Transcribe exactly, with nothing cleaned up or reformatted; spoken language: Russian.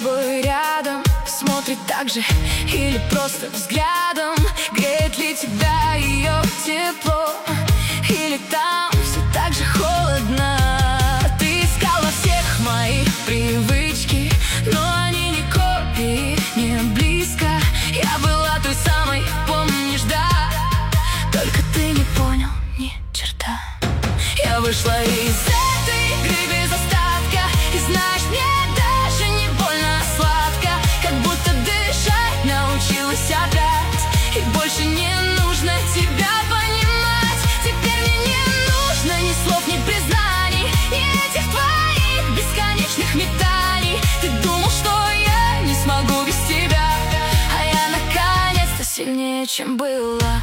тобой рядом, смотрит так же или просто взглядом. Греет ли тебя ее тепло, или там все так же холодно? Ты искал во всех мои привычки, но они не копии, не близко. Я была той самой, помнишь, да? Только ты не понял ни черта. Я вышла из этой игры без остатка, и знаешь, мне даже не больно сладко, как будто дышать научилась опять. И больше не нужно тебя понимать. Теперь мне не нужно ни слов, ни признаний, ни этих твоих бесконечных метаний. Ты думал, что я не смогу без тебя, а я наконец-то сильнее, чем была.